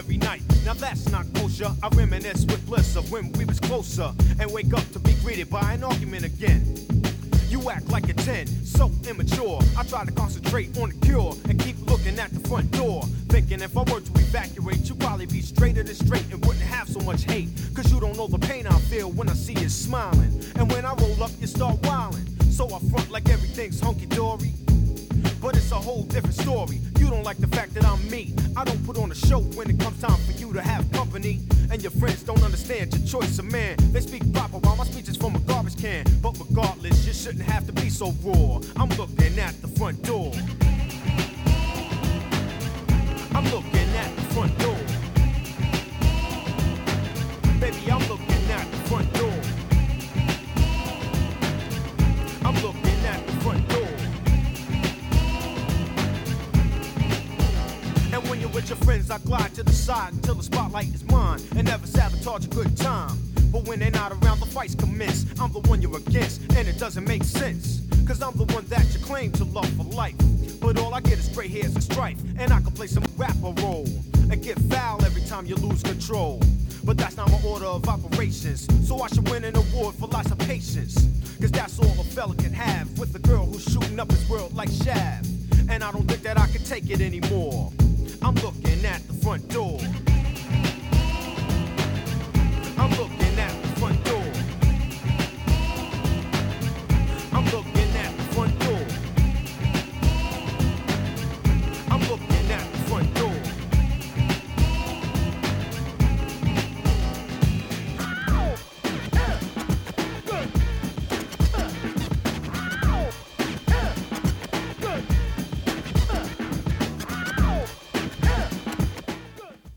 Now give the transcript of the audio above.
every night. Now that's not kosher. I reminisce with bliss of when we was closer and wake up to be greeted by an argument again. You act like a 10, so immature. I try to concentrate on the cure and keep looking at the front door. Thinking if I were to evacuate, you'd probably be straighter than straight and wouldn't have so much hate. Cause you don't know the pain I feel when I see you smiling. And when I roll up, you start wilding. So I front like everything's hunky-dory. But it's a whole different story. You don't like the fact that I'm me. I don't put on a show when it comes time for you to have company. And your friends don't understand your choice of man. They speak proper while my speech is from a garbage can. But regardless, you shouldn't have to be so raw. I'm looking at the front door. I'm looking at the front door. Baby, I'm looking at the front door. I'm looking at the front door. And when you're with your friends, I glide to the side until the spotlight is mine. And never sabotage a good time. But when they're not around, the fights commence. I'm the one you're against, and it doesn't make sense. Cause I'm the one that you claim to love for life. But all I get is gray hairs and strife. And I can play some rapper role and get foul every time you lose control. But that's not my order of operations. So I should win an award for lots of patience. Cause that's all a fella can have with a girl who's shooting up his world like Shaft. And I don't think that I can take it anymore. I'm looking at the front door.